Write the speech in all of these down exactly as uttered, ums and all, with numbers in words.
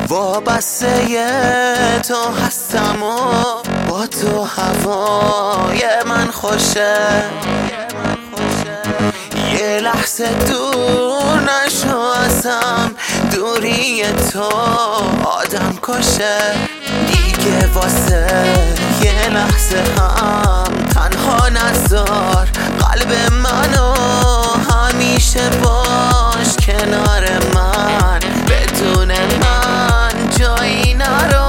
وابسته تو هستم و با تو هوای من خوشه، یه لحظه دور نشو ازم، دوری تو آدم کشه. دیگه واسه یه لحظه هم تنها نذار قلب منو، همیشه باش کنار من، بدون من جایی نرو.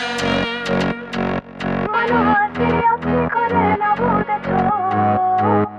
منو اذیت میکنه نبود تو.